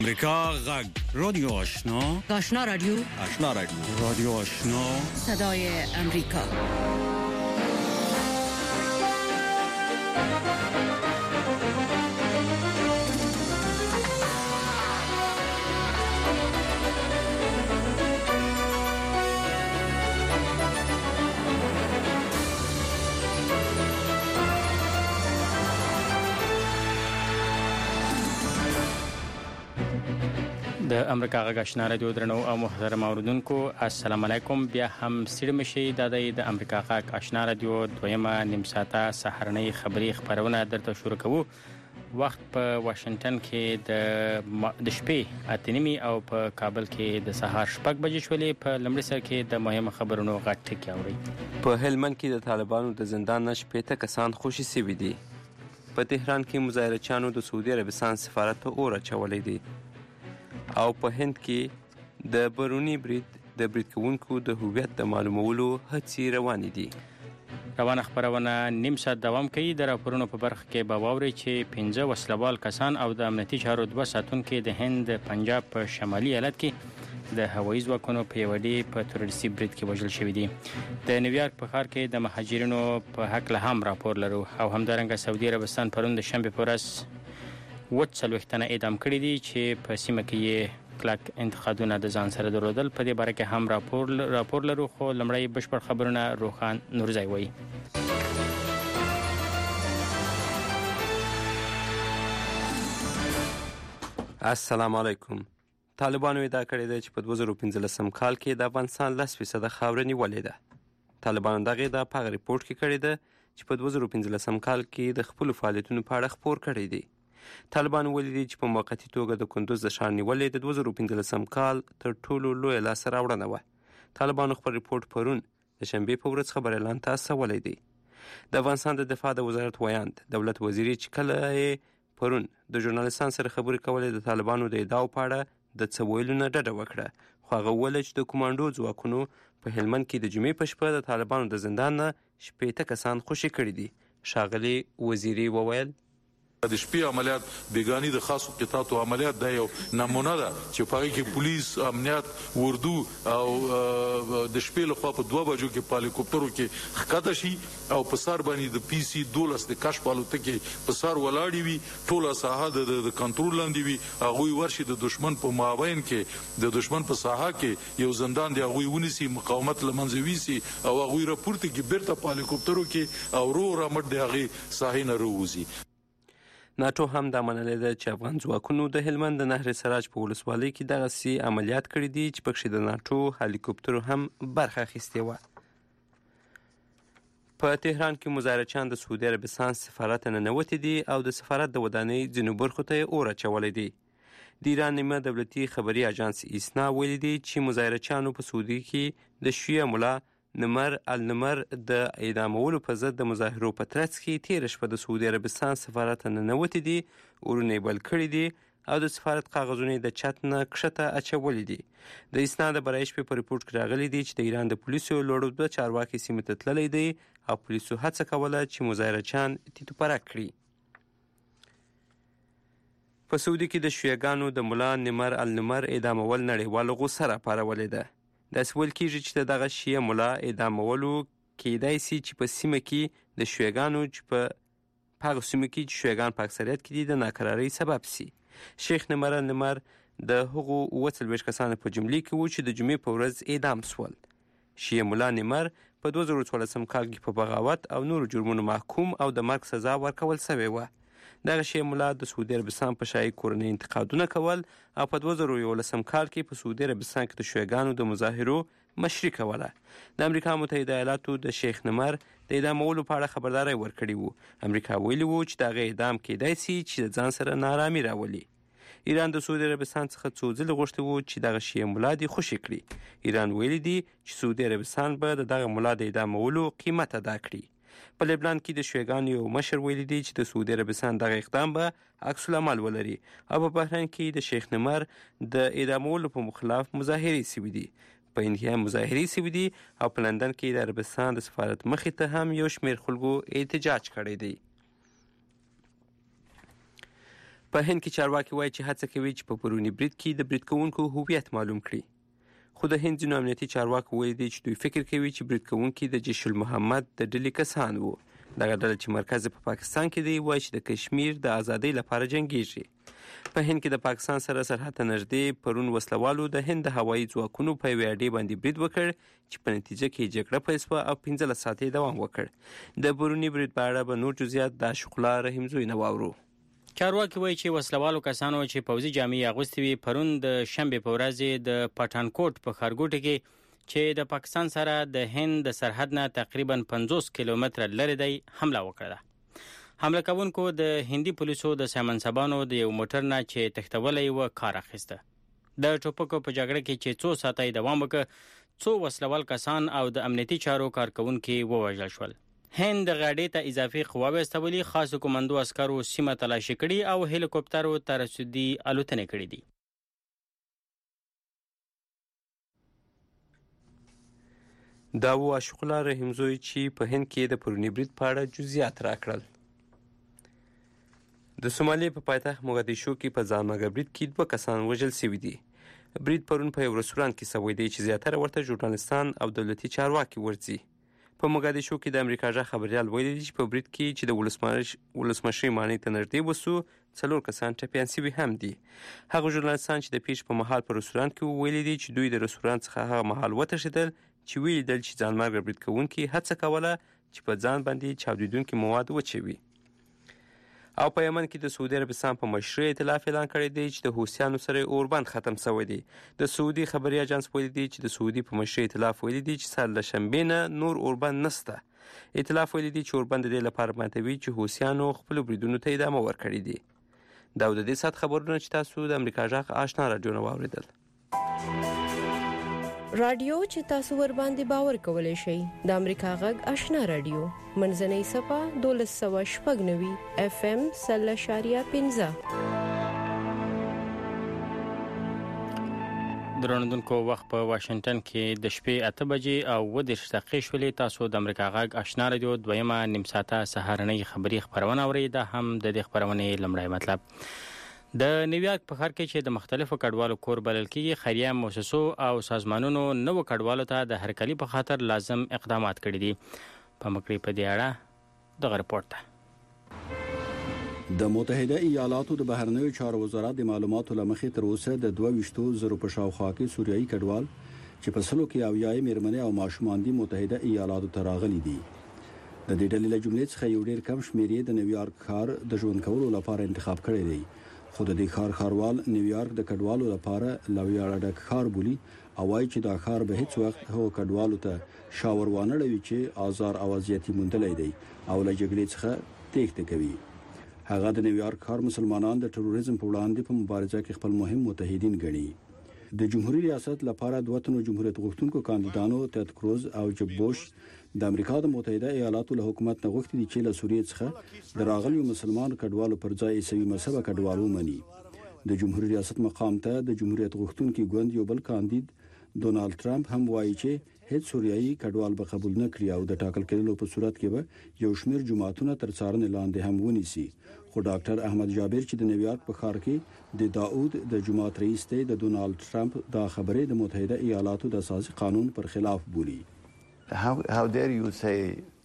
امریکا غږ رادیو آشنا رادیو رادیو آشنا صدای امریکا. د امریکا غږ آشنا رادیو درنو او محترم اوریدونکو السلام علیکم. بیا هم ستړي مشئ. د امریکا غږ آشنا رادیو دویمه نیم ساعته سهارنۍ خبری خبرونه درته شروع کوو. وخت په واشنگټن کې د شپې 8:30 او په کابل کې د سهار 6 بجې شولې. په لمړي سر کې د مهمه خبرونو غټ ټکی اوري. په هلمند کې د طالبانو د زندان نه 8 کسان خوشي شوي دي. په تهران کې مظاهرچیانو د سعودي عربستان سفارت ته اور اچولی دی. او په هند کې د برونی برید د برید کوونکو د هویت د معلومولو هڅې روانې دي. روانه خبرونه نیم ساعت دوام کوي. د راپورونو په برخه کې به واوري چې 15 وسلوال کسان او د امنیتي چارو 2 ساتونکو د هند پنجاب په شمالي ایالت کې د هوایي ځواکونو په یو ډیر په تروریستي برید کې وژل شوي دي. د نیویارک په ښار کې د مهاجرینو په حق له هم راپور لرو او همدارنګه سعودي عربستان پرون د شنبه په ورځ 40 تنه اعدام کړي دي چې په سیمه کې کلک انتقادونه د ځان سره درلودل. په دې باره کې هم راپور لرو، خو لمړی بشپړ خبرونه روخان نورزی وایي. السلام علیکم. طالبانو ادعا کړې ده چې په 2015 کال کې د افغانستان 10% خاوره نیولې ده. طالبانو دغه ادعا په ریپورت کې کړې ده چې په 2015 کال کې د خپل فعالیتونو په اړه خبر کړی دی. طالبان ولیدي چې په موقتی توګه د کندوز د ښار نیولې د 2015 کال تر ټولو لوی لاسته راوړنه وه. طالبانو خپل ریپورت پرون د شنبې په ورځ خبر اعلان ته استولی دی. د افغانستان د دفاع د وزارت ویاند دولت وزیري چې کله پرون د ژورنالستان سره خبرې کولې د طالبانو د ادعاو په اړه د څه ویلو نه ډډه وکړه، خو هغه وویل چې د کمانډو ځواکونو په هلمند کې د جمعې په شپه د طالبانو د زندان نه 8 کسان خوشي کړي دي. ښاغلي وزیري وویل د شپې عملیات بیگانی د خاصو قطاعاتو عملیات دا یو نمونه ده چې په هغې کې پولیس، امنیت، اردو او د شپې لخوا په 2 بجو کې په هلیکوپټرو کې ښکته شي او په سر باندې د PC 12 د کشف الوتکې په سر ولاړې وي، ټوله ساحه د کنټرول لاندې وي. هغوی ورشي د دشمن په مابین کې د دشمن په ساحه کې یو زندان دی، هغوی ونیسي، مقاومت له منځه ویسي او هغوی راپورته کې بیرته په هلیکوپټرو کې او رو رامټ د هغې ساحې نه راووځي. ناټو هم دا منلې ده چې افغان ځواکونو د هلمند د نهر سراج په ولسوالۍ کې دغسې عملیات کړي دي چې پکښې د ناټو هلیکوپټرو هم برخه اخیستې وه. په تهران کې مظاهرچیان د سعودي عربستان سفارت ته ننوتي دي او د سفارت د ودانۍ ځینو برخو ته یې اور اچولی دی. د ایران نیمه دولتي خبري اژانس ایسنا ویلي دی چې مظاهرچیانو په سعودي کې د شیعه ملا نمر النمر د اعدامولو په ضد د مظاهرو په ترڅ کې تېره شپه د سعودي عربستان سفارت ته ننوتي دي، اورونه یې بل کړي دي او د سفارت کاغذونه د چت نه کښته اچولي دي. د ایسنا د برای شپې په ریپورټ کې راغلی دی چې د ایران د پولیسو لوړ 2 چارواکي سیمې ته تللی دی او پولیسو هڅه کوله چې مظاهرچیان تیتو پرک کړي. په سعودي کې د شیعهګانو د ملا نمر النمر اعدامول نړیوالو غوسه راپارولې ده. داسې ویل کېږي چې د دغه شیعه ملا اعدامولو کیدای سي چې په سیمه کې د شیعهګانو چې په هغه سیمه کې چې شیعهګان په اکثریت کې دي د ناکرارۍ سبب سي. شیخ نمر النمر د هغو 40 کسانو په جملې کې و چې د جمعې په ورځ اعدام سول. شیعه ملا نمر په 2014 کال کې په بغاوت او نورو جرمونو محکوم او د مرګ سزا ورکول شوې وه. دغه شیعه ملا د سعودي عربستان په شایي کورنۍ انتقادونه کول او په 2011 کال کې په سعودي عربستان کې د شیعهګانو د مظاهرو مشري کوله. د امریکا متحده ایالاتو د شیخ نمر د اعدامولو په اړه خبرداری ورکړې وو. امریکا ویلي وو چې د هغه اعدام کیدای سي چې د ځان سره نارامي راولي. ایران د سعودي عربستان څخه څو ځله غوښتي وو چې دغه شیعه ملا دې خوشي کړي. ایران ویلي دي چې سعودي عربستان به د دغه ملا د اعدامولو قیمت ادا کړي. په لبنان کې د شیعهګانو یو مشر ویلي دی چې د سعودي عربستان دغه اقدام به عکس العمل ولري او په بحرین کې د شیخ نمر د اعدامولو په مخالف مظاهرې شوي دي. په انډیا مظاهرې شوي دي او په لندن کې د عربستان د سفارت مخې ته هم یو شمېر خلکو احتجاج کړی دی. په هند کې چارواکي وایي چې هڅه کوي چې په پرونی برید کې د برید کوونکو هویت معلوم کړي، خو د هند ځینو امنیتي چارواکو ویلي دي چې دوی فکر کوي چې برید کوونکي د جیش المحمد د ډلې کسان وو. دغه ډله چې مرکز په پاکستان کې دی وایي چې د کشمیر د ازادۍ لپاره جنګیږي. په هند کې د پاکستان سره سرحد ته نږدې پرون وسلوالو د هند د هوایي ځواکونو په یوې اډې باندې برید وکړ چې په نتیجه کې جګړه پیل شوه او 15 ساعتې دوام وکړ. د پروني برید په اړه به نور جزئیات د شغلا رحیمزوی نه واورو. چارواکي وایي چې وسلوالو کسانو چې پوځي جامې اغوستې وي پرون د شنبې په ورځ د پټانکوټ په ښارګوټي کې چې د پاکستان سره د هند د سرحد نه تقریبا 50 کیلومتره لرې دی حمله وکړه. حمله کوونکو د هندي پولیسو د سامنسبانو د یو موټر نه چې تښتولی و کار اخیسته. د ټوپکو په جګړه کې چې څو ساعتې دوام وکړ، څو وسلوال کسان او د امنیتي چارو کارکونکي ووژل شول. هند غاډې ته اضافي قواوې استولي، خاصو کمانډو عسکرو سیمه تلاشي کړي او هلیکوپټرو ترسدي الوتنې کړې دي. دا و شغلا رحیمزوی چې په هند کې د پرونی برید په اړه جزئیات راکړل. د سومالیا په پایتخت موګادیشو کې په ځانمرګ برید کې 2 کسان وژل شوي دي. برید پرون په یو رستورانت کې شوی دی چې زیاتره ورته ژورنالستان او دولتي چارواکي ورځي. په موګادیشو کې د امریکا ژغ خبريال ویلي دي چې په برید کې چې د ولسمشر مانۍ ته نږدې وسو 4 کسان ټپیان شوي هم دي. هغه ژورنالستان چې د پیښې په مهال په رستورانت کې ویلي دي چې دوی د رستورانت څخه هغه مهال وتښتېدل چې ویلیدل چې ځانمرګ برید کوونکي هڅه کوله چې په ځان باندې چاودیدونکي مواد وچوي. او په یمن کې د سعودي عربستان په مشرۍ ائتلاف اعلان کړی دی چې د حوثیانو سره اوربند ختم شوی دی. د سعودي خبري اژانس ویلي دی چې د سعودي په مشرۍ ائتلاف ویلي دی چې سال له شنبې نه نور اوربند نشته. ائتلاف ویلي دی چې اوربند د دې لپاره ماتوي چې حوثیانو خپل بریدونو ته ادامه ورکړې دي. دا د دې سات خبرونه چې تاسو د امریکا ژغ آشنا رادیو نه واوریدل. رادیو چې تاسو ور باندې باور کولای شئ د امریکا غږ آشنا رادیو منځنۍ صفه 1290 FM 0.15. درنوونکو وخت په واشنگټن کې د شپې 8 بجې او 10 دقیقې شولې. تاسو د امریکا غږ آشنا رادیو دویمه نیم ساعته سهارنۍ خبری خبرونه اورئ. دا هم د دې خبرونې لمړی مطلب. د نیویارک په ښار کې چې د مختلفو کډوالو کور بلل کېږي، خیریه مؤسسو او سازمانونو نوو کډوالو ته د هرکلي په خاطر لازم اقدامات کړي دي. په مکړې په دې اړه دغه رپورټ د متحده ایالاتو د بهرنیو چارو وزارت د معلوماتو لمخې تر اوسه د 22,000 په شاوخوا کې سوریایي کډوال چې په سلو کې اویاي میرمنې او ماشومان دي متحده ایالاتو ته راغلي دي. د دې ډلې له جملې څخه یو ډېر کم شمېر د نیویارک ښار د ژوند کولو لپاره انتخاب کړی دی. خو د دې ښاروال نیویارک د کډوالو لپاره لویاړه ډک ښار بولي او وايي چې دا ښار به هیڅ وخت هغو کډوالو ته شاور وانه لوي چې آزار او اذیت موندلی دی او له جګړې څخه تېښته کوي. هغه د نیویارک ښار مسلمانان د تروریزم په وړاندې په مبارزه کې خپل مهم متحدین ګڼي. د جمهوریت ریاست لپاره دوه تنو جمهوریت غوښتونکو کاندیدانو تد کروز او جب بوش د امریکا د متحده ایالاتو له حکومت نه غوښتي دي چې له سوریې څخه د راغلیو مسلمان کډوالو پر ځای عیسوي مذهبه کډوال ومني. د جمهوریت ریاست مقام ته د جمهوریت غوښتونکي ګوند یو بل کاندید ډونالد ټرمپ هم وایي چې هیڅ سوریایي کډوال به قبول نه کړي او د ټاکل کېدلو په صورت کې به یو شمېر جماعتونه تر څارنې لاندې هم ونیسي. خو ډاکټر احمد جابر چې د نیویارک په ښار کې د داود د جماعت رئیس دی د ډونالد ټرمپ دا خبرې د متحده ایالاتو د اساسي قانون پر خلاف بولي. How dare you say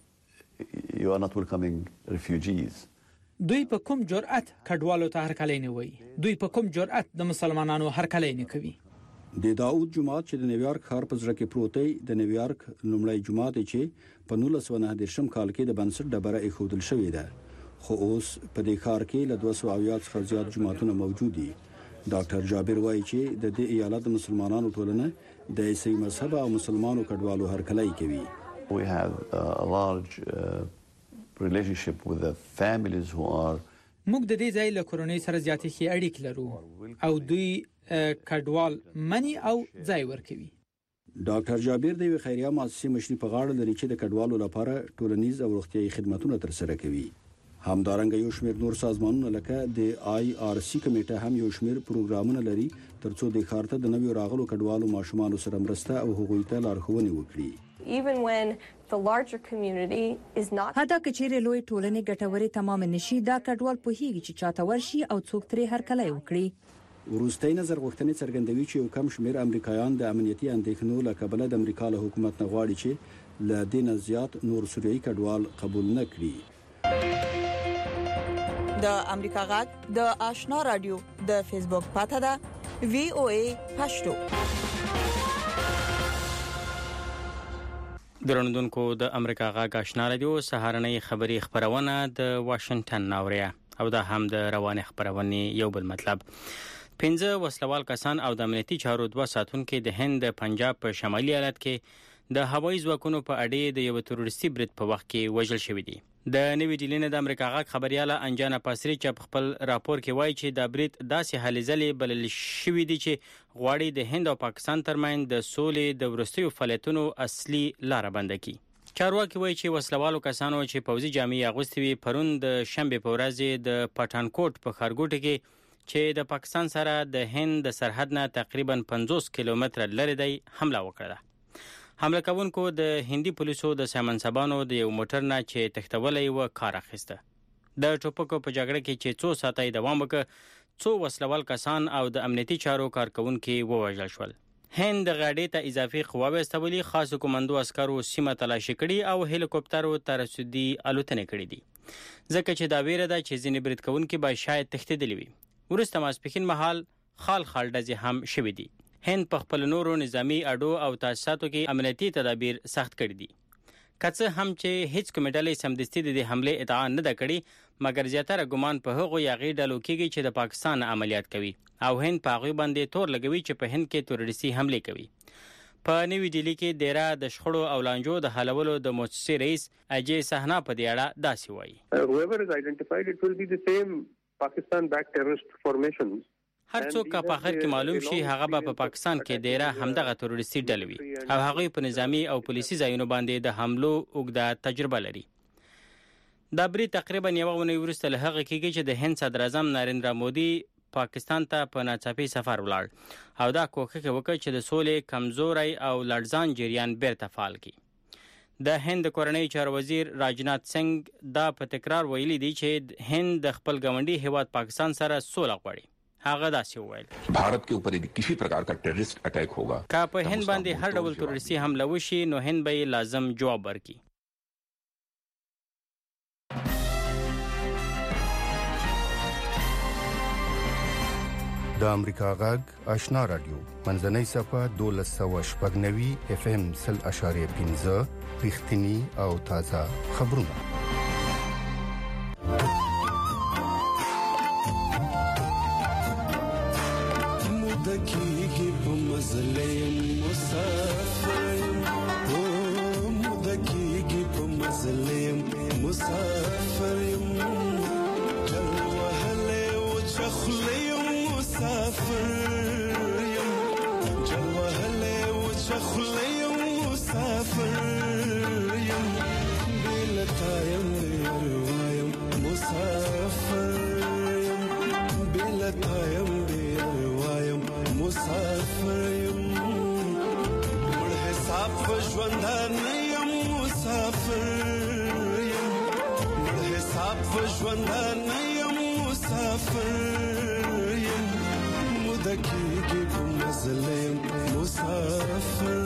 you are not welcoming refugees? دوی په کوم جرأت کډوالو ته هرکلی نه وایي؟ دوی په کوم جرأت د مسلمانانو هرکلی نه کوي؟ د داود جماعت چې د نیویارک ښار په زړه کې پروت دی د نیویارک لومړی جماعت چې په 1909 کال کې د بنسټ ډبره ایښودل شوې ده. خو اوس په دې ښار کې له 200 څخه زیات جماعتونه موجود دي. ډاکټر جابر وایي چې د دې ایالت مسلمانانو ټولنه د عیسوي مذهب او مسلمانو کډوالو هرکلی کوي. We have a large relationship with the families who are موږ د دې ځای له کورنۍ سره زیاتې ښې اړیکې لرو او دوی کډوال مني او ځای ورکوي. ډاکټر جابر د یوې خیریه مؤسسې مشري په غاړه لري چې د کډوالو لپاره ټولنیز او روغتیايي خدماتونه ترسره کوي. همدارنګه یو شمېر نور سازمانونه لکه د IRC کمیټه هم یو شمېر پروګرامونه لري ترڅو د ښار ته د نویو راغلو کډوالو ماشومانو سره مرسته او هغوی ته لارښوونې وکړي. حتی که چیرې لوی ټولنې ګټورې تمام نشي دا کډوال پوهیږي چې چاته ورشي او څوک ترې هرکلی وکړي. وروستۍ نظر غوښتنې څرګندوي چې یو کم شمېر امریکایان د امنیتي اندېښنو له کبله د امریکا له حکومت نه غواړي چې له دې نه زیات نور سوریایي کډوال قبول نه کړي. د امریکا غږ د آشنا رادیو د فیسبوک پاڼه ده VOA پښتو. درنوونکو د امریکا غږ آشنا رادیو سهارنۍ خبری خبرونه د واشنگټن ناوړه او دا هم د روانه خبرونه یو بل مطلب 15 وسلوال کسان او د امنیتي چارو 2 ساتونکو د هند پنجاب په شمالي ایالت کې د هوایي ځواکونو په اړه د یو تروریستي برید په وخت کې وژل شوی دي. د نوې ډیلي نه د امریکا غږ خبرياله انجانا پاسری چې خپل راپور کې وایي چې د برید داسې هلې ځلې بلل شوې دي چې غواړي د هند او پاکستان ترمنځ د سولې د ورستیو فعالیتونو اصلي لار بند کړي. چارواکي وایي چې وسلوالو کسانو چې پوځي جامې اغوستې وي پرون د شنبه په ورځ د پټانکوټ په ښارګوټ کې چې د پاکستان سره د هند د سرحد نه تقریبا 50 کیلومتر لرې دی حمله وکړه. حمله کوونکو د هندي پولیسو د سامانسبانو د یو موټر نه چې تختولې و کار اخیسته. د ټوپکو په جګړه کې چې 2 ساعته دوام وکړ 2 وسلوال کسان او د امنیتي چارو کارکونکو ووژل شول. هند د غاډې ته اضافي قواوې استولې خاص کومندو عسکرو سیمه تلاشي کړي او هلیکوپټرو ترسودي الوتنې کړې دي ځکه چې دا ویره ده چې ځینې برید کوونکو به شاید تښتېدلي وي. ورسته ماسپښین مهال خال ډزې هم شوې دي. هند په خپل نورو نظامی اډو او تاسیساتو کې امنیتي تدابیر سخت کړي دي. کڅ هم چې هیڅ کومه ډلې سمدستي د حمله ادعا نه ده کړې مګر زیاتره ګمان په هغو یاغي ډلو کېږي چې د پاکستان عملیات کوي او هند په هغه باندې تور لګوي چې په هند کې تروریستي حمله کوي. په نوې ډیلي کې ډیرا د شخړو او لانجو د حلولو د مؤسسې رئیس اجي سهنا په دې اړه داسې وایي. Whoever is identified it will be the same Pakistan backed terrorist formations. هر څوک په اخر کې معلوم شي هغه په پاکستان کې ډیره همدغه تروریستي ډلې وي او هغه په نظامی او پولیسي ځایونو باندې د حملو اوږده تجربه لري. دا بری تقریبا یو ونې ورسته له هغه کېږي چې د هند صدر اعظم نریندرا مودي پاکستان ته په ناڅاپي سفر ولاړ او دا کوښښ وکړ چې د سولې کمزوري او لړزان جریان بیرته فعال کړي. د هند کورنۍ چارو وزیر راجنات سنگ دا په تکرار ویلي دی چې هند د خپل ګاونډي هیواد پاکستان سره سوله غواړي. هغه داسې وویل भारत के ऊपर यदि किसी प्रकार का terrorist attack होगा का په هند باندې هر ډول تروریستي حمله وشي نو هند به لازم جواب ورکړي. د امریکا غږ آشنا رادیو منځنۍ صفه 1290 FM 0.15 رښتینی او تازه خبرونه. مدکیږي په مزلې مسافر او مدکیږي په مزلې مسافر چل وهله او چخلې مسافر چل وهله او چخلې مسافر بلتایم روایم مسافر بلتایم مسافر یم مړ حساب ژوندان یم مسافر یم مړ حساب ژوندان یم مسافر یم مدکیږي په مزلم مسافر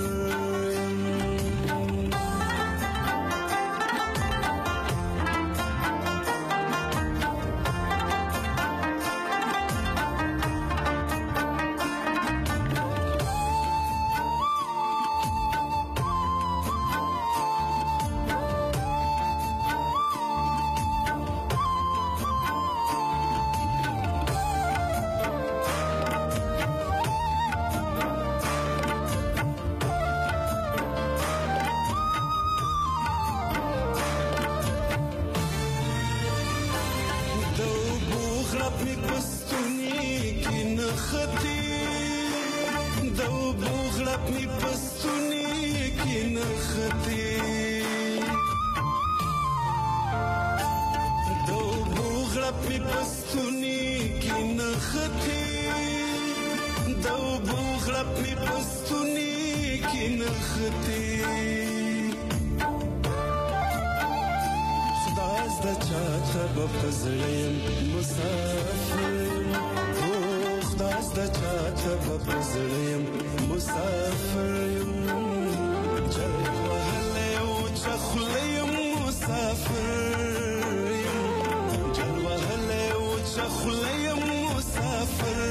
خړپ می پستونی کې نختی خداز د چاته بپزړم مسافر خداز د چاته بپزړم مسافر چل وهله او چخلیم مسافر چل وهله او چخلیم مسافر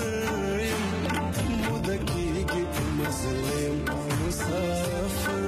مدکیږي مزلم مسافر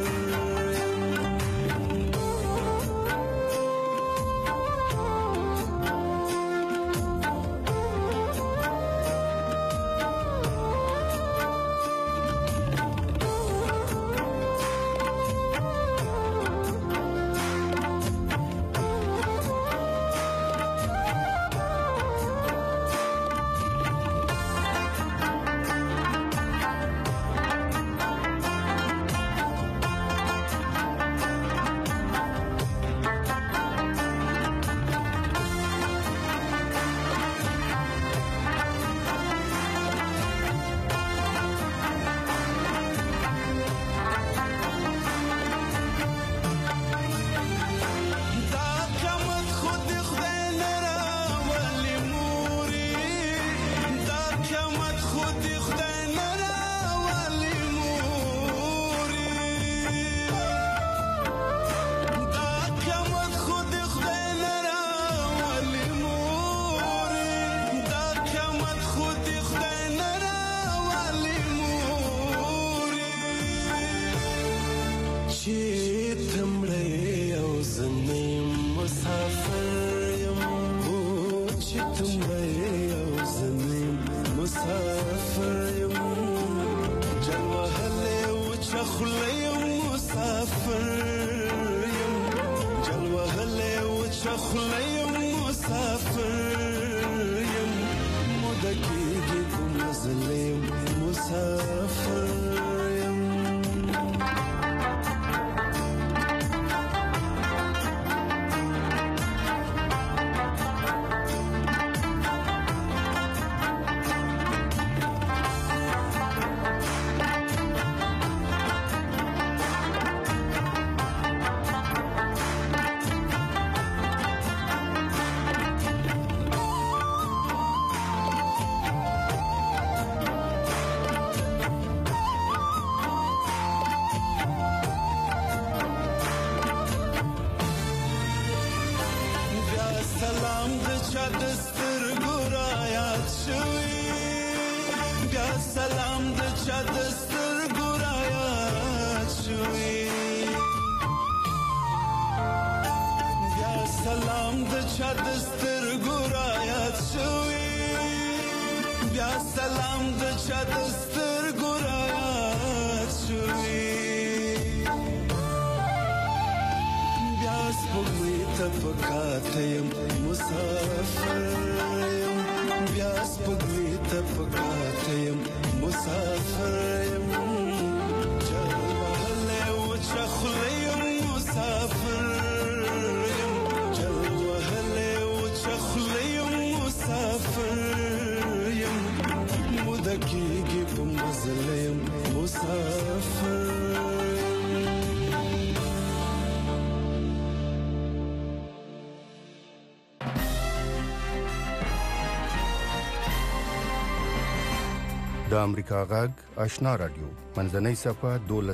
د امریکا غږ آشنا رادیو منځنۍ صفه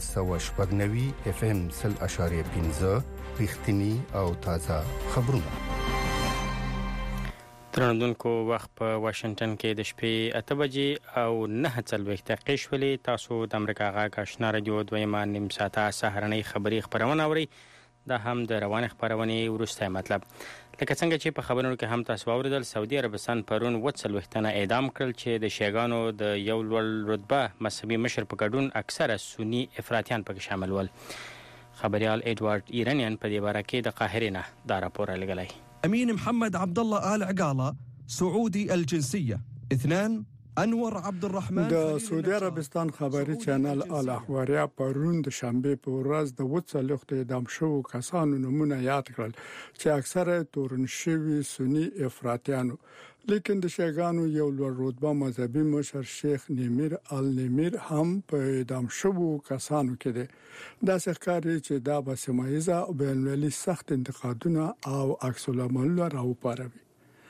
1290 اف ام 0.15 رښتینی او تازه خبرونه ترندونکو وخت په واشنگټن کې د شپې 8 بجې او 9:40 دقیقې شولې. تاسو د امریکا غږ آشنا رادیو دویمه نیم ساعته سهارنۍ خبری خبرونه اورئ. دا هم د روان خبرونه ورسته مطلب لکه څنګه چې په خبرونو کې هم تاسو اوریدل سعودي عربستان پرون 40 اعدام کړل چې د شیګانو د یو لوړ رتبه مذهبي مشر په ګډون اکثره سنی افراطیان پکې شامل ول. خبريال ادوارد ایرانیان په دې باره کې د قاهره نه دا راپور لګلای. امين محمد عبد الله آل عقاله سعودي الجنسيه. 2 انور عبد الرحمن د سعودي عربستان خبري چینل الاخباریا پرون د شنبه په ورځ د 40 اعدام شوو کسانو نمونه یاد کړل چې اکثره تورن شوي سنی افراطیانو. لیکن د شیعاګانو یو لوړ رتبه مذهبي مشر شیخ نیمیر النیمیر هم په اعدام شوو کسانو کې دی. دا ښکاري چې دا به سیمایي او بین‌المللي سخت انتقادونه او عکس العملونه راوپاروي.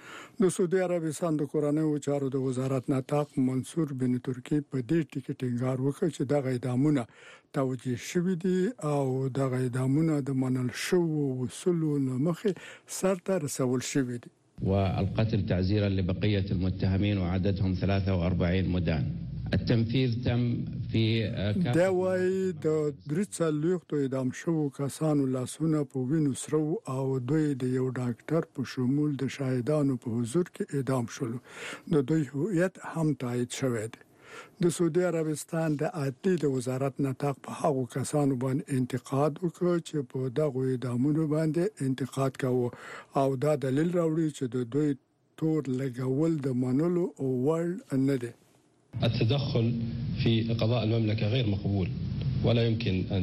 د سعودي عربستان د کورنیو چارو د وزارت نطاق منصور بن ترکی په دې ټکي ټینګار وکړ چې دا اعدامونه توجیه شوي دي او دا اعدامونه د منل شوو اصولو مخې سرته رسول شوي دي. والقتل تعزيرا لبقية المتهمين وعددهم 43 مدان. التنفيذ تم في دا وای د درڅلوختو اعدام شوو کسانو لاسونه په وینو سرو او دوی د یو ډاکټر په شمول د شاهدانو په حضور کې اعدام شول. د دوی هویت هم تایید شوی دی. د سعودي عربستان د عدلیې د وزارت نطاق په هغو کسانو باندې انتقاد وکړ چې په دغه اعدامونو باندې انتقاد کاوه او دا دلیل راوړي چې د دوی تور لګول د منلو وړ نه دی. التدخل في قضاء المملكة غير مقبول ولا يمكن أن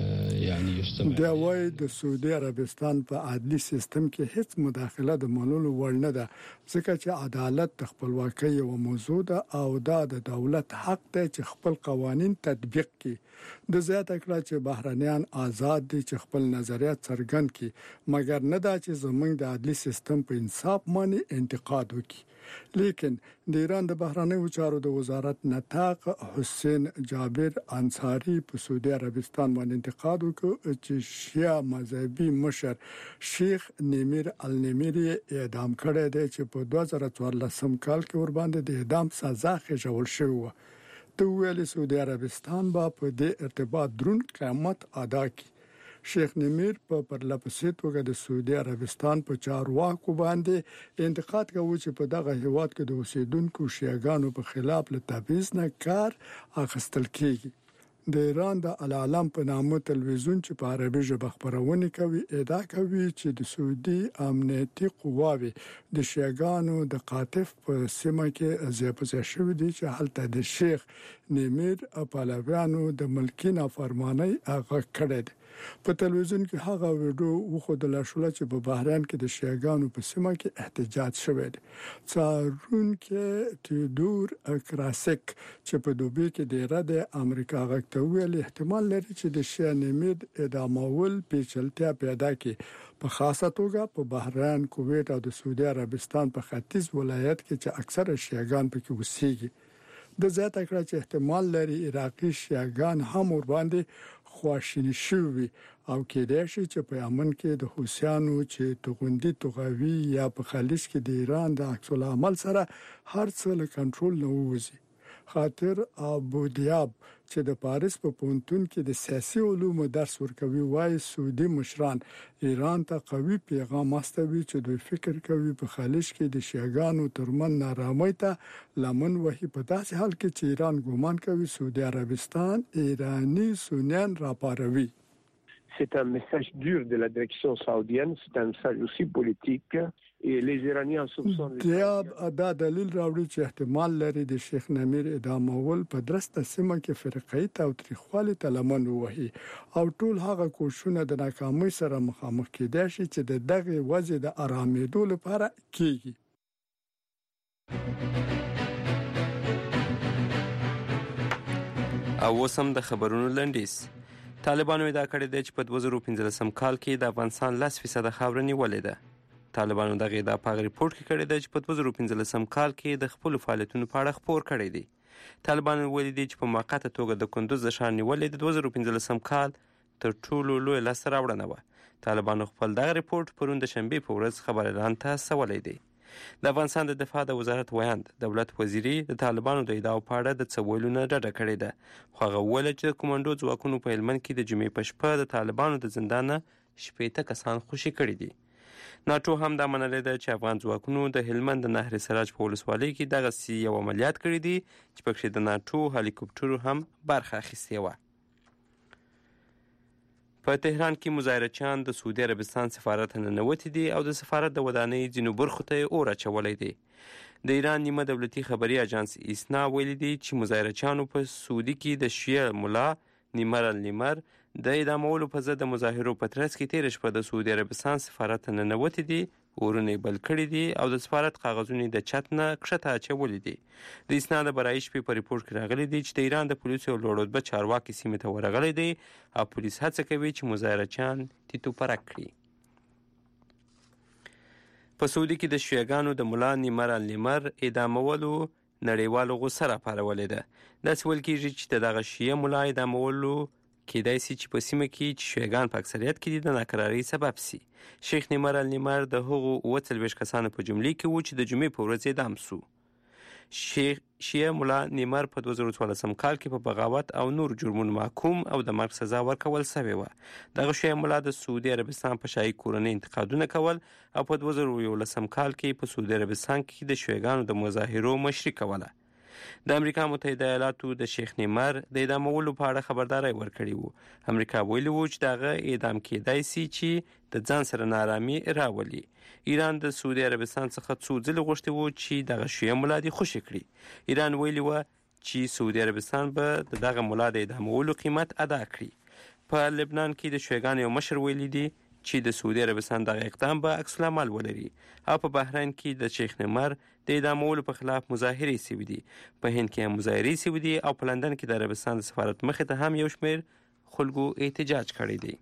يعني يستمر. دا وای د سعودي عربستان په عدلي سیستم کې هیڅ مداخله د منلو وړ نه ده ځکه چې عدالت د خپلواکۍ یو موضوع ده او دا د دولت حق دی چې خپل قوانين تطبیق کړي. د زیاته کړه چې بهرنیان آزاد دي چې خپل نظریات څرګند کړي مګر نه دا چې زمونږ د عدلي سیستم په انصاف باندې انتقاد وکړي. لیکن د ایران د بهرنیو چارو د وزارت نطاق حسین جابر انصاری په سعودي عربستان باندې انتقاد وکړ چې شیعه مذهبي مشر شیخ نیمیر النیمیر اعدام کړی دی چې په 2014 کال کې ور باندې د اعدام سزا خېژول شوی و. د ویلي سعودي عربستان با په دې ارتباط درون قیمت ادا کړي. شیخ نیمیر په پرلپسې توګه د سعودي عربستان په چارواکو باندې انتقاد کوي چې په دغه هیواد کې د اوسیدونکو شیعاګانو په خلاف له تبعیض نه کار اخیستل کیږي. د ایران د العالم په نامه تلویزیون چې په عربي ژبه خبرونه کوي ادعا کوي چې د سعودي امنیتي قواوې د شیعاګانو د قاطف په سیمه کې ځای شوی دي چې هلته د شیخ نیمیر پهلویانو د ملکی نافرمانی هغه کړی دی. په تلویزیون کې هغه ویډیو وښودل شو چې په بحرین کې د شیعاګانو په سیمه کې احتجاج شوی دی. څارونکو تیودور کراسک چې په دوبي کې د رده امریکا غږ ویل احتمال لري چې د شیعه نیمید اعدامول پیچلتیا پیدا کړي په خاصه توګه په بحرین، کویت او د سعودي عربستان په ختیځ ولایت کې چې اکثره شیعاګان پکې اوسېږي. د زیاته کړه چې احتمال لري عراقي شیعاګان هم ور باندې خواشینی شوي او کېدای شي چې په یمن کې د حوثیانو چې توغندي توغوي یا په خلیج کې د ایران د عکس العمل سره هر څه له کنټرول نه ووځي. خاطر ابو دیاب چې د پاریس په پونتون کې د سیاسي علومو درس ورکوي وايي سعودي مشران ایران ته قوي پیغام استوي چې دوی فکر کوي په خلیج کې د شیعاګانو ترمن نارامۍ ته لمن وهي په داسې حال کې چې ایران ګومان کوي سعودي عربستان ایرانی سنیان راپاروي. C'est un message dur de la direction saoudienne, c'est un message aussi politique et les Iraniens soupçonnent دا دلیل راوړي چې احتمال لري د شیخ نمیر اعدامول په درسته سیمه کې فرقې ته او تاریخوالي ته لمن وهي او ټول هغه کوششونه د ناکامۍ سره مخامخ کېدای شي چې دغه وضع د آرامېدو لپاره کیږي. او وسم د خبرونو لنډیز. طالبانو ادعا کړې ده چې په 2015 کال کې د افغانستان 10% خاوره نیولې ده. طالبانو دغه ادعا په ریپورت کې کړې ده چې په 2015 کال کې د خپل فعالیتونو په اړه خبر کړی دی. طالبانو ویلي دي چې په موقته توګه د کندوز د ښار نیولې د 2015 کال تر ټولو لوی لاسته راوړنه وه. طالبانو خپل دغه ریپورت پرون د شنبې په ورځ خبر اعلان ته سولی دی. د افغانستان د دفاع د وزارت ویاند دولت وزیري د طالبانو د ادعاو په اړه د څه ویلو نه ډډه کړې ده، خو هغه وویل چې د کمانډو ځواکونو په هلمند کې د جمعې په شپه د طالبانو د زندان نه 80 کسان خوشي کړي دي. ناټو هم دا منلې ده چې افغان ځواکونو د هلمند د نهر سراج په ولسوالۍ کې دغسې یو عملیات کړی دی چې پکې د ناټو هلیکوپټرو هم برخه اخیستې وه. په تهران کې مظاهرچیان د سعودي عربستان سفارت ننوتي دي او د سفارت د ودانۍ ځینو برخو ته اور اچولی دی. د ایران نیمه دولتي خبري اژانس ایسنا ویلي دی چې مظاهرچیانو په سعودي کې د شیعه ملا نیمر النیمر د اعدامولو په ضد د مظاهرو په ترڅ کې تېره شپه د سعودي عربستان سفارت ننوتي دي اورونه بل کړي دي او د سفارت کاغذونه د چت نه کښته اچولي دي. د اسناد برای شپې په ریپورت کې راغلي دي چې د ایران د پولیسو یو لوړ رتبه چارواکي سیمې ته ورغلی دی او پولیس هڅه کوي چې مظاهرچیان تیتو پرک کړي. په سعودي کې د شیعګانو د ملا نیمر النیمر اعدامولو نړیوالو غوسه راپارولې ده. داسې ویل کېږي چې د دغه شیعه ملا اعدامولو کېدای شي چې په سیمه کې چې شیعګان په اکثریت کې دي د ناکرارۍ سبب سي. شیخ نیمر النیمر د هغو 40 کسانو په جملې کې و چې د جمعې په ورځ اعدام سو. شیعه ملا نیمر په 2014 کال کې په بغاوت او نور جرمونو محکوم او د مرګ سزا ورکول شوې وه. دغه شیعه ملا د سعودي عربستان په شاهي کورنۍ انتقادونه کول او په 2011 کال کې په سعودي عربستان کې د شیعګانو د مظاهرو مشري کوله. د امریکا متحده ایالاتو د شیخ نیمر د اعدامولو په اړه خبرداری ورکړی وو. امریکا ویلي وو چې دغه اعدام کېدای شي چې د ځان سره نارامي راولي. ایران د سعودي عربستان څخه څو ځله غوښتي وو چې دغه شیعه ملا دې خوشي کړي. ایران ویلي وو چې سعودي عربستان به دغه ملا د اعدامولو قیمت ادا کړي. په لبنان کې د شیعګانو یو مشر ویلي دی چې د سعودي عربستان دغه اقدام به عکس العمل ولري. او په بحرین کې د شیخ نیمر د اعدامولو په خلاف مظاهرې سوي دي. په هند کې هم مظاهرې سوي دي او په لندن کې د عربستان د سفارت مخې ته هم یو شمېر خلکو احتجاج کړی دی.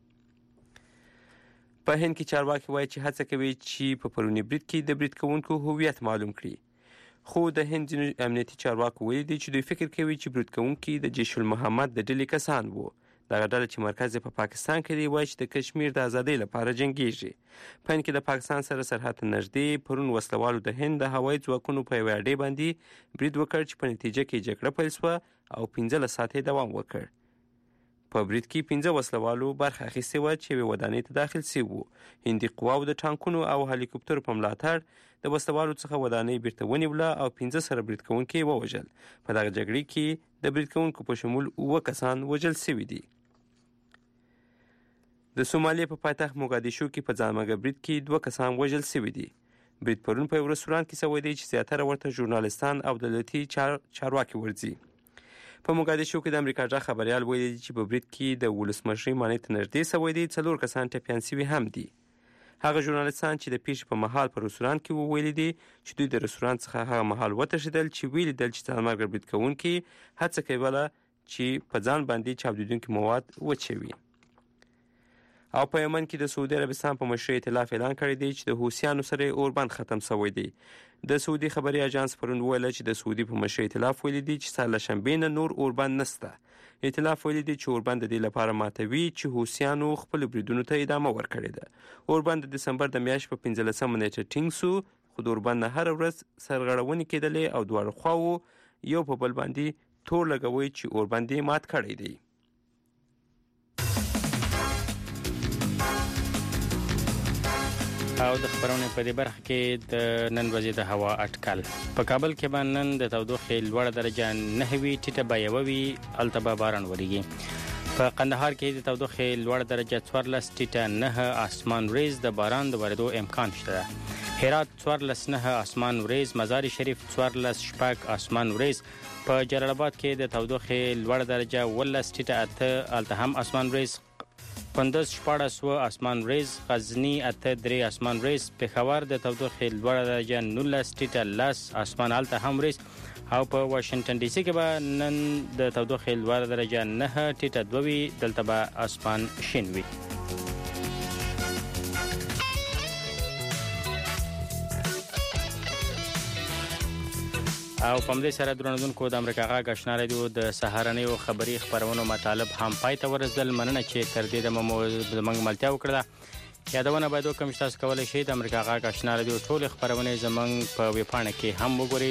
په هند کې چارواکي وایي چې هڅه کوي چې په پرونی برید کې د برید کوونکو هویت معلوم کړي. خو د هند ځینو امنیتي چارواکو ویلي دي چې دوی فکر کوي چې برید کوونکي د جیش المحمد د ډلې کسان وو. دغه ډله چې مرکز په پاکستان کې دی وایي چې د کشمیر د ازادۍ لپاره جنګیږي. په هند کې د پاکستان سره سرحد نږدې پرون وسلوالو د هند د هوایي ځواکونو په یوې اډې باندې برید وکړ چې په نتیجه کې جګړه پیل شوه او 15 ساعتې دوام وکړ. په برید کې 15 وسلوالو برخه اخیستې وه چې یوې ودانۍ ته داخل شوي وو. هندي قواو د ټانکونو او هلیکوپترو په ملاتړ د وسلوالو څخه ودانۍ بیرته ونیوله او 15 سره برید کوونکي ووژل. په دغه جګړې کې د برید کوونکو په شمول 7 کسان وژل شوي دي. د سومالیا په پایتخت موګادیشو کې په ځانمرګه برید کې 2 کسان وژل شوي دي. برید پرون په یو رستورانت کې شوی دی چې زیاتره ورته ژورنالستان او دولتي چارواکي ورځي. په موګادیشو کې د امریکا ځخ خبريال ویلي چې په برید کې د ولسمشر مانې ته نږدې شوی دی 4 کسان ټپیان شوي هم دي. هغه ژورنالستان چې د پیښې په مهال په رستورانت کې ویلي دي چې دوی د رستورانت څخه هغه مهال وتښتېدل چې ویلي دل چې ځانمرګه برید کوونکي هڅه کوله چې په ځان باندې چاودیدونکي مواد وچوي. او په یمن کې د سعودي عربستان په مشرۍ ائتلاف اعلان کړی دی چې د حوثیانو سره اوربند ختم شوی دی. د سعودي خبري اژانس پرون ویل چې د سعودي په مشرۍ ائتلاف ویلي دی چې سال شنبې نه نور اوربند نشته. ائتلاف ویلي دی چې اوربند د دې لپاره ماتوي چې حوثیانو خپل بریدونو ته ادامه ورکړې ده. اوربند د دسمبر د میاشتې په 15 نیټه ټینګ سو خو د اوربند نه هر ورځ سرغړونې کېدلې او دواړه خواو یو په بل باندې تور لګوي چې اوربند یې مات کړی دی. او د خبرونې په دې برخه کې د نن ورځې د هوا اټکل. په کابل کې به نن د تودوخې لوړه درجه 9 وي، ټیټه به 1 وي، هلته به باران وریږي. په قندهار کې د تودوخې لوړه درجه 14، ټیټه 9، اسمان وریځ، د باران د ورېدو امکان شته. هرات 14، 9، اسمان وریځ، مزار شریف 14، 6، اسمان وریځ. په جلال آباد کې د تودوخې لوړه درجه 18، ټیټه 8، هلته هم اسمان وریځ. کندز 14، اسمان وریځ، غزنی 8، اسمان وریځ. پېښور د تودوخې لوړه درجه 19، ټیټه 10، اسمان هلته هم وریځ. او په واشنگټن ډي سي کې به نن د تودوخې لوړه درجه 9، ټیټه 2 وي، دلته به اسمان شین وي. او په دې سره درنوونکو د امریکا غږ آشنا رادیو د سهارنیو خبري خبرونو مطالب هم پای ته ورسېدل. مننه چې تر دې د موږ ملتیا وکړه. یادونه باید وکړم چې تاسو کولی شئ د امریکا غږ آشنا رادیو ټول خبرونه زموږ په ویب پاڼه کې هم وګورئ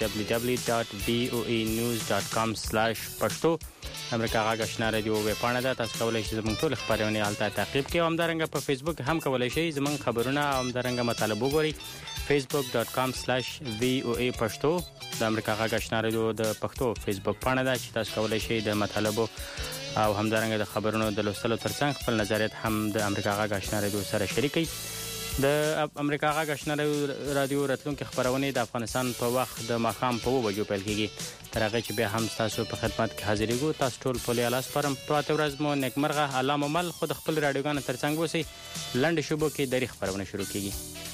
www.voanews.com/پښتو. امریکا غږ آشنا رادیو ویب پاڼه ده، تاسو کولی شئ زموږ ټول خبرونه هلته تعقیب کړئ. همدارنګه په فیسبوک هم کولی شئ زموږ خبرونه او همدارنګه مطالب وګورئ. facebook.com/voa پښتو د امریکا غږ آشنا رادیو د پښتو فیسبوک پاڼه ده چې تاسو کولی شئ د مطالبو او همدارنګه د خبرونو د لوستلو ترڅنګ خپل نظریات هم د امریکا غږ آشنا رادیو سره شریک کړئ. د امریکا غږ آشنا رادیو راتلونکي خبرونه د افغانستان په وخت د ماښام په 2 بجو پیل کیږي. تر هغه چې بیا هم تاسو په خدمت کې حاضرېږو. تاسو ټول په لیالاس پرم پراته ورځ مو نیکمرغه. الله مو مل. خود خپل رادیوګانو ترڅنګ اوسئ. لنډ شوبو کې دری خبرونه شروع کیږي.